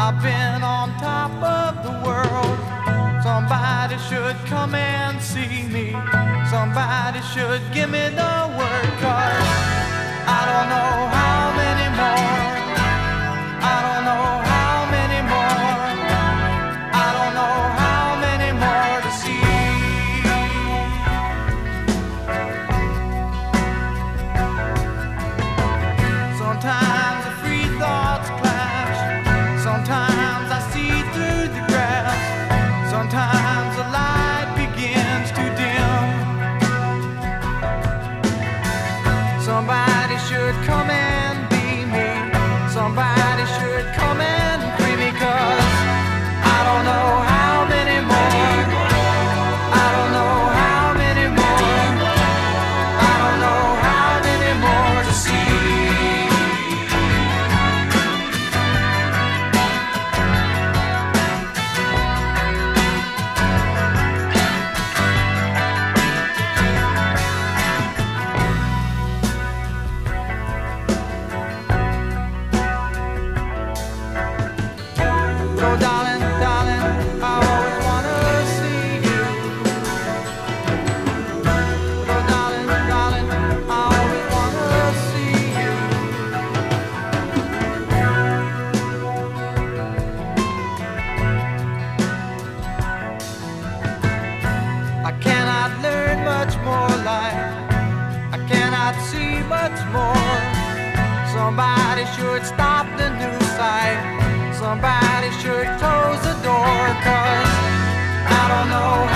I've been on top of the world. Somebody should come and see me. Somebody should give me the word, 'cause I don't know how many more. I don't know how many more. I don't know how many more to see. Sometimes the free thoughts clash. Sometimes I see through the grass. Sometimes the light begins to dim. Somebody should come and be me. Somebody should come and free me, 'cause I don't know how many more. I don't know how many more. I don't know how many more to see. So darling, darling, I always wanna see you. So darling, darling, I always wanna see you. I cannot learn much more life. I cannot see much more. Somebody should stop the new sight. Somebody should close the door, 'cause I don't know